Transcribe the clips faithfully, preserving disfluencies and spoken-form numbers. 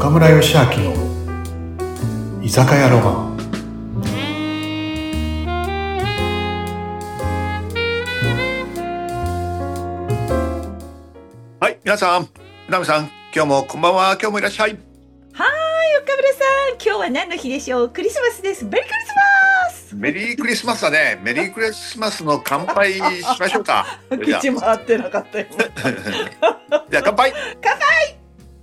岡村義明の居酒屋ロマン。 はい、皆さん、ナミさん、今日もこんばんは。今日もいらっしゃい。 はーい、岡村さん、今日は何の日でしょう。クリスマスです。メリークリスマス。 メリークリスマスだね。メリークリスマスの乾杯しましょうか。 口回ってなかったよ。 じゃあ乾杯。 乾杯。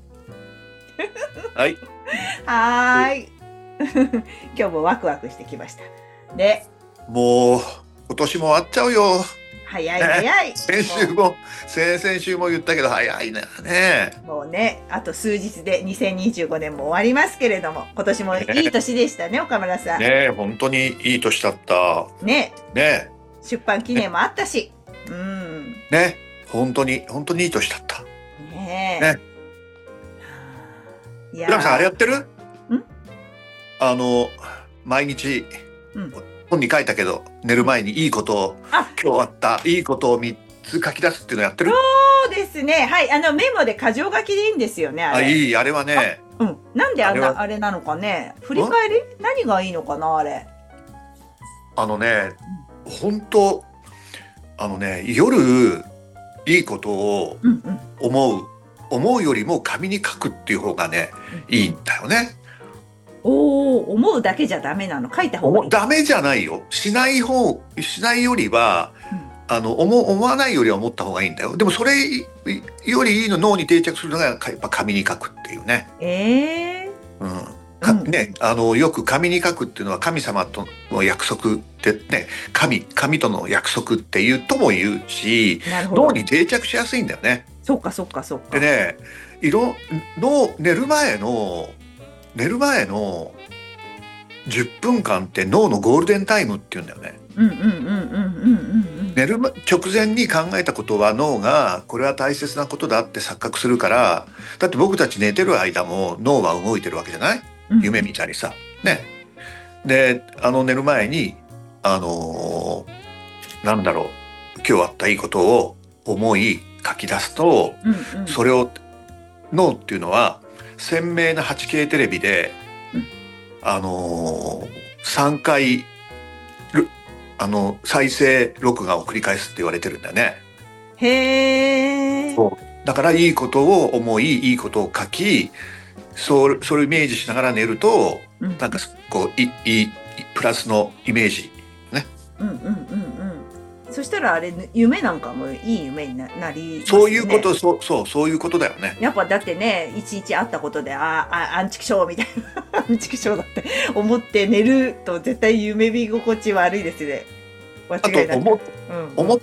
はい。 はーい。今日もワクワクしてきました。で、 もう今年も終わっちゃうよ。 早い早い。 ね、先週も先々週も言ったけど早いね。 もうね、あと数日でにせんにじゅうごねんも終わりますけれども、今年もいい年でしたね、岡村さん。 ねえ、本当にいい年だった。 ね。 ね。 出版記念もあったし。うん。 ね、本当に本当にいい年だった。 ねえ。 ね。いや。皆さんあれやってる？ん？あの毎日。うん、本に書いたけど寝る前にいいことを今日あったいいことをみっつ書き出すっていうのやってる？ そうですね。はい、あのメモで箇条書きでいいんですよね。あれ。 あ、いい、あれはね。 うん。なんであんなあれなのかね。振り返り？何がいいのかなあれ。 あのね、本当あのね、夜いいことを思う、うんうん、思うよりも紙に書くっていう方がね、うん、いいんだよね。 おお、思うだけじゃダメなの？書いた方がいい？ ダメじゃないよ。しない方、しないよりは、うん、あの思思わないよりは思った方がいいんだよ。でもそれよりいいの脳に定着するのがやっぱ紙に書くっていうね。 ええー。 うん。かね、あのよく紙に書くっていうのは神様との約束ってね、神神との約束っていうとも言うし、脳に定着しやすいんだよね。 そっかそっかそっか。 でね、いろ脳寝る前の寝る前のじゅっぷんかんって脳のゴールデンタイムっていうんだよね。寝る直前に考えたことは脳がこれは大切なことだって錯覚するから、だって僕たち寝てる間も脳は動いてるわけじゃない？夢見たりさ。ね。で、あの寝る前に、あのー、なんだろう、今日あったいいことを思い書き出すと、うんうん、それを脳っていうのは鮮明な はちケー テレビで、うん、あのー、さんかいあの再生録画を繰り返すって言われてるんだよね。 へー。 そうだからいいことを思いいいことを書き、そうそれをイメージしながら寝ると、うん、なんかこういいプラスのイメージね。 うんうんうんうん。そしたらあれ夢なんかもいい夢になりますね。 そういうことそうそうそういうことだよね。 やっぱだってね一日あったことでああアンチクショーみたいなアンチクショーだって思って寝ると絶対夢見心地悪いですね。間違いなく。あと思、 うん、思って、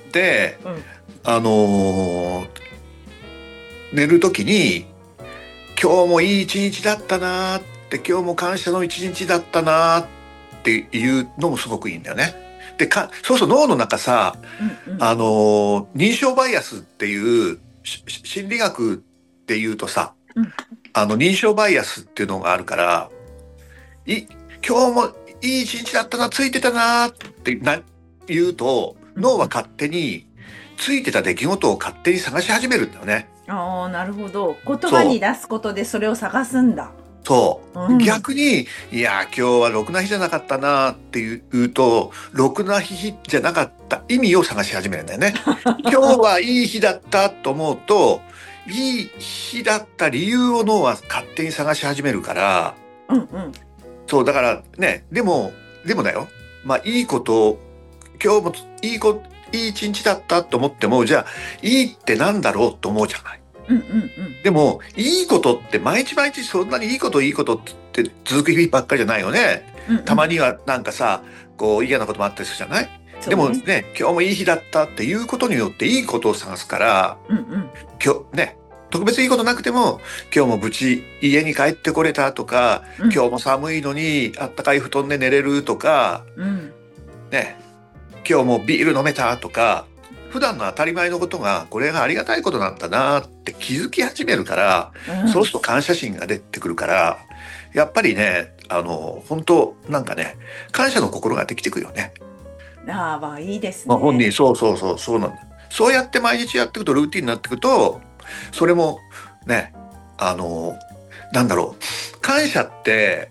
うん、あのー、寝るときに今日もいい一日だったなーって今日も感謝の一日だったなーっていうのもすごくいいんだよね。でかそうそう脳の中さ、うんうん、あの認証バイアスっていう心理学っていうとさ、うん、あの認証バイアスっていうのがあるからい今日もいい一日だったなついてたなってな言うと脳は勝手についてた出来事を勝手に探し始めるんだよね。 ああ、なるほど。言葉に出すことでそれを探すんだ。 そう、うん、逆にいや今日はろくな日じゃなかったなっていうとろくな日じゃなかった意味を探し始めるんだよね。今日はいい日だったと思うといい日だった理由を脳は勝手に探し始めるから、うんうん、そうだからねでもでもだよ、まあいいこと今日もいいこいい一日だったと思ってもじゃあいいってなんだろうと思うじゃない。うんうんうん、でもいいことって毎日毎日そんなにいいこといいことって続く日ばっかりじゃないよね、うんうん、たまにはなんかさこう嫌なこともあったりするじゃない、ね、でもね今日もいい日だったっていうことによっていいことを探すから、うんうん、今日ね特別いいことなくても今日も無事家に帰ってこれたとか、うん、今日も寒いのにあったかい布団で寝れるとか、うん、ね今日もビール飲めたとか普段の当たり前のことがこれがありがたいことなんだなって気づき始めるから、うん、そうすると感謝心が出てくるからやっぱりねあの本当なんかね感謝の心ができてくるよね。 ああまあいいですね。 まあ、本人そうそうそうそうなんだ。そうやって毎日やっていくとルーティンになっていくとそれもねあのなんだろう、感謝って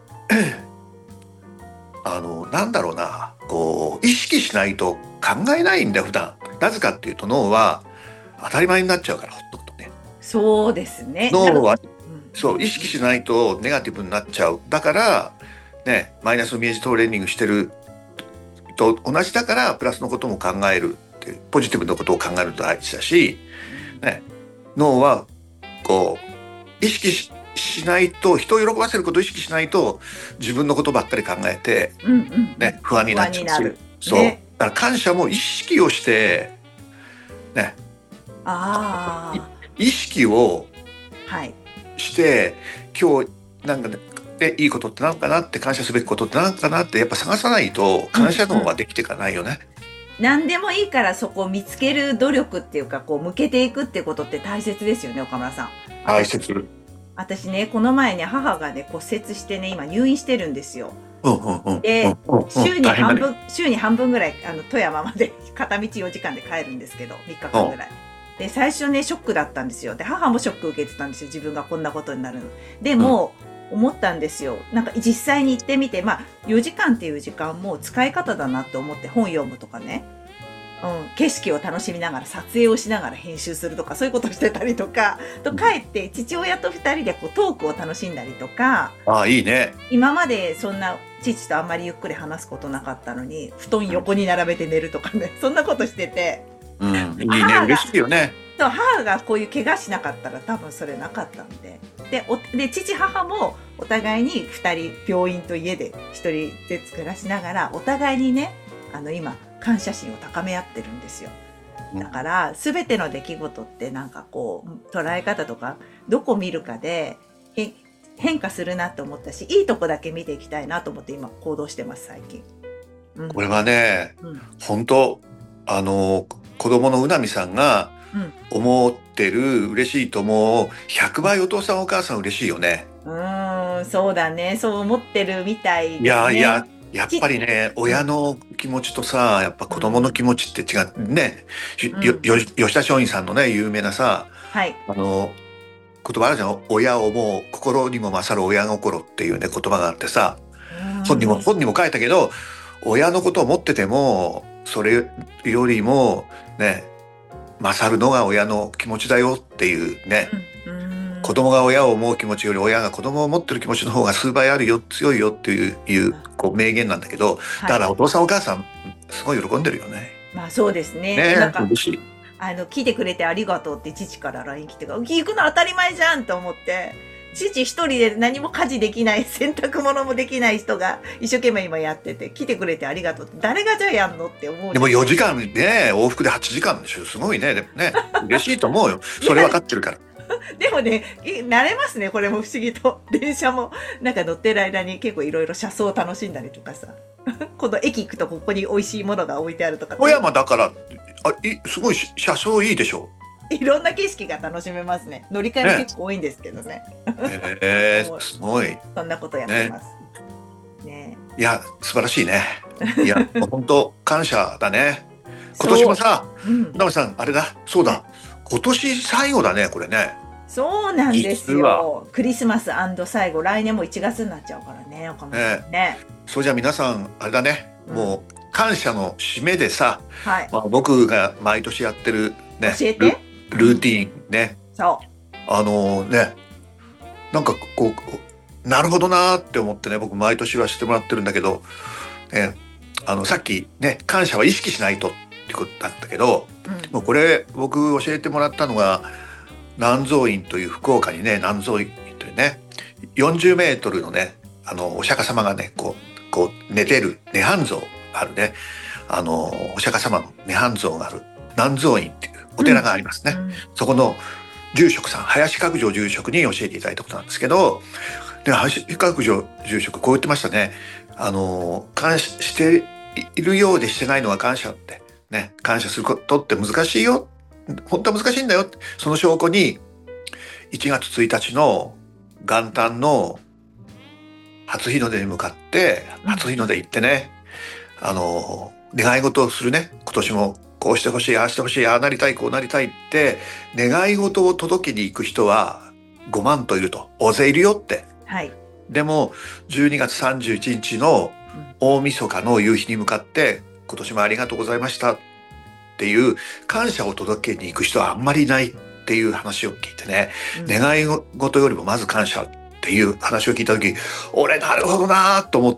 あのなんだろうな、こう意識しないと考えないんだよ普段。なぜかっていうと脳は当たり前になっちゃうから、ほっとくとね。 そうですね。 脳はうんそう意識しないとネガティブになっちゃう。だからね、マイナスのイメージトレーニングしてると同じだから、プラスのことも考えるっていう、ポジティブなことを考えると大事だし、ね、脳はこう意識 し, しないと、人を喜ばせることを意識しないと自分のことばっかり考えて、 うんうんね、不安になっちゃう。 不安になるそう、 ね、 だから感謝も意識をしてね、 ああ、 意識をはい。 して今日なんかね、でいいことって何かなって、感謝すべきことって何かなってやっぱ探さないと感謝脳はできていかないよね。 何でもいいからそこを見つける努力っていうか、こう向けていくってことって大切ですよね、岡村さん。 大切。 私ね、この前ね、母がね、骨折してね、今入院してるんですよ。 うんうんうん。 で、 うんうん週に大変だね半分、週に半分ぐらい、あの、富山まで片道よじかんで帰るんですけど、みっかかんぐらい。で、最初ね、ショックだったんですよ。で、母もショック受けてたんですよ。自分がこんなことになるの。でも、思ったんですよ。なんか実際に行ってみて、まあ、よじかんっていう時間も使い方だなって思って、本読むとかね。うん、景色を楽しみながら撮影をしながら編集するとか、そういうことしてたりとか、と帰って父親と二人でこうトークを楽しんだりとか、 ああ、いいね。 今までそんな父とあんまりゆっくり話すことなかったのに、布団横に並べて寝るとかね、そんなことしてて、 うん、いいね。 母が嬉しいよね。 そう、母がこういう怪我しなかったら多分それなかったんで。で、おで父母もお互いに二人病院と家で一人で暮らしながら、お互いにね、あの今、感謝心を高め合ってるんですよ。だから、すべての出来事ってなんかこう、捉え方とか、どこ見るかでへ変化するなと思ったし、いいとこだけ見ていきたいなと思って今行動してます、最近。うん、 これはね、 うん、 本当あの、子供のうなみさんがうん。 思ってる嬉しいと思うひゃくばいお父さんお母さん嬉しいよね。 うーん、そうだね。そう思ってるみたいですね。 いやいや、やっぱりね、親の気持ちとさ、やっぱ子供の気持ちって違うね。 うんよよ吉田松陰さんのね、有名なさ、 はい。 あの、言葉あるじゃん。親を思う、心にも勝る親心っていうね、言葉があってさ、本にも、本にも書いたけど、親のことを思ってても、それよりもね、勝るのが親の気持ちだよっていうね、 うんうん、 子供が親を思う気持ちより親が子供を持ってる気持ちの方が数倍あるよ、強いよっていう、いうこう名言なんだけど、だからお父さんお母さんすごい喜んでるよね。 まあそうですね。 ね、 なんか嬉しい。 あの聞いてくれてありがとうって父から ライン 来て、行くの当たり前じゃんと思って、父一人で何も家事できない、洗濯物もできない人が一生懸命今やってて、来てくれてありがとうって、誰がじゃあやんのって思う。 でもよじかんね、往復ではちじかんでしょ。すごいね。でもね、嬉しいと思うよ。それ分かってるから。 でもね、慣れますね、これも不思議と。電車も、なんか乗ってる間に結構いろいろ車窓を楽しんだりとかさ。この駅行くとここに美味しいものが置いてあるとか。 小山だから、あいすごい車窓いいでしょ。 いろんな景色が楽しめますね。乗り換えも結構多いんですけどね。 えー、すごい。 そんなことやってます。ね。ねいや、素晴らしいね。いや、本当感謝だね。今年もさ、直、うん、さん、あれだ、そうだ、今年最後だね、これね。 そうなんですよ。クリスマス&最後、来年もいちがつになっちゃうからね、岡村さんね。 そうじゃあ皆さん、あれだね、うん、もう感謝の締めでさ、 はい、 まあ、僕が毎年やってるね、 教えてル、ルーティーンね。 そう。 あのー、ね、なんかこう、なるほどなーって思ってね、僕毎年はしてもらってるんだけど、ね、あの、さっきね、感謝は意識しないとってことだったけど、うん、もうこれ僕教えてもらったのが、南蔵院という福岡にね、南蔵院というね、よんじゅうメートルのね、あの、お釈迦様がね、こう、こう寝てる涅槃像があるね、あの、お釈迦様の涅槃像がある南蔵院っていうお寺がありますね。うんうん、そこの住職さん、林覚浄住職に教えていただいたことなんですけど、で、林覚浄住職こう言ってましたね。あの、感謝しているようでしてないのが感謝って、ね、感謝することって難しいよ。本当は難しいんだよ。その証拠に、いちがつついたちの元旦の初日の出に向かって、初日の出行ってね、あの、願い事をするね。今年もこうしてほしい、ああしてほしい、ああなりたい、こうなりたいって、願い事を届けに行く人は、 ごまんといると、大勢いるよって。 はい。 でもじゅうにがつさんじゅういちにちの大晦日の夕日に向かって今年もありがとうございましたっていう感謝を届けに行く人はあんまりいないっていう話を聞いてね、うん、願い事よりもまず感謝っていう話を聞いた時、俺なるほどなと思って、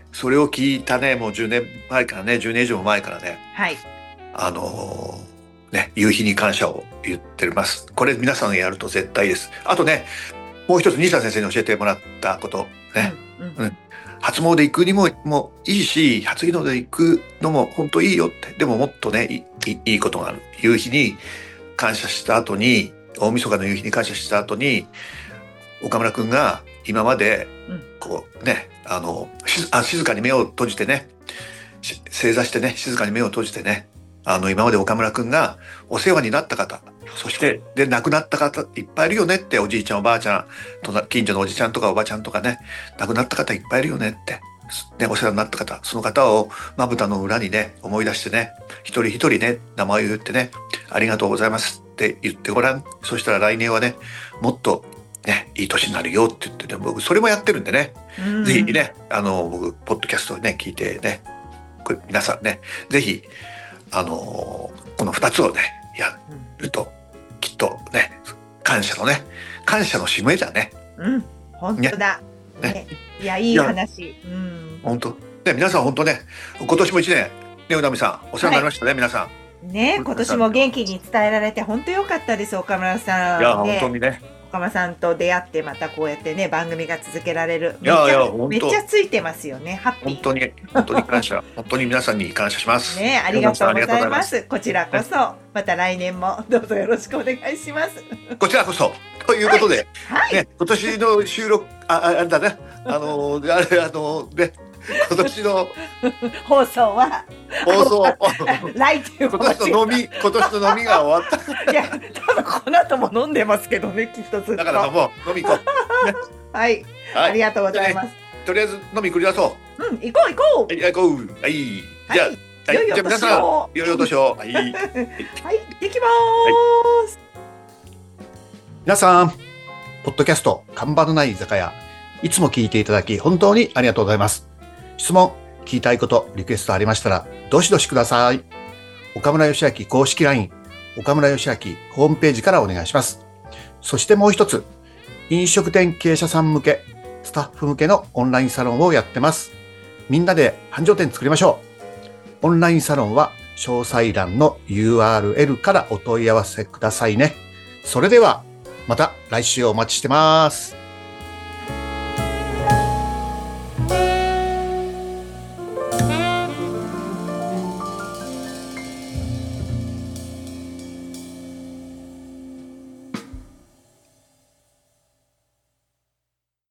それを聞いたね、もうじゅうねんまえからね、じゅうねん以上前からね、 はい、 あのー、ね、夕日に感謝を言ってます。これ皆さんやると絶対です。あとね、もう一つ西田先生に教えてもらったことね、うんうんうん、初詣行くにももいいし、初日の出行くのも本当いいよって。でももっとね、いい、いいことがある。夕日に感謝した後に、大晦日の夕日に感謝した後に、岡村くんが今までこうね、あのしあ静かに目を閉じてね、正座してね、静かに目を閉じてね、あの今まで岡村くんがお世話になった方、そしてで亡くなった方いっぱいいるよねって、おじいちゃんおばあちゃん、近所のおじちゃんとかおばちゃんとかね、亡くなった方いっぱいいるよねって、ね、お世話になった方、その方をまぶたの裏にね思い出してね、一人一人ね名前を言ってね、ありがとうございますって言ってごらん。そしたら来年はね、もっとね、いい年になるよって言ってね、僕それもやってるんでね、ぜひね、あの僕ポッドキャストをね聞いてね、これ皆さんね、ぜひあのこのふたつをねやると、きっとね、感謝のね、感謝の締めだね。 うん、本当だ。ね、ね、いや、いい話。うん、 本当。ね、皆さん本当ね、今年も一年、ね、うなみさん、お世話になりましたね、はい、皆さん。 ね、今年も元気に伝えられて、本当良かったです、岡村さん。 いや、本当にね。 岡村さんと出会って、またこうやってね、番組が続けられる。 いやいや、本当。 めっちゃついてますよね、ハッピー。 本当に、本当に感謝。本当に皆さんに感謝します。 ね、ありがとうございます。こちらこそ、また来年もどうぞよろしくお願いします。 こちらこそ。ということで、 はいはい、 ね、今年の収録、あ、あれだね、あの、あれ、あの、ね、今年の放送は、 放送、 来という今年の飲み、今年の飲みが終わった。 いや、多分この後も飲んでますけどね、きっとずっと。 だからもう飲み行こう。ね、 はい、はい、ありがとうございます。ね、 とりあえず飲み繰り出そう。 うん、行こう行こう。 はい、行こう。はい。じゃあ、はい、じゃあ皆さん、よいお年を。はい。はい、 行きまーす。はい皆さん、ポッドキャスト、看板のない居酒屋、いつも聞いていただき、本当にありがとうございます。質問、聞きたいこと、リクエストありましたら、どしどしください。岡村義明公式 ライン、岡村義明ホームページからお願いします。そしてもう一つ、飲食店経営者さん向け、スタッフ向けのオンラインサロンをやってます。みんなで繁盛店作りましょう。オンラインサロンは、詳細欄の ユーアールエル からお問い合わせくださいね。それでは、また来週お待ちしてます。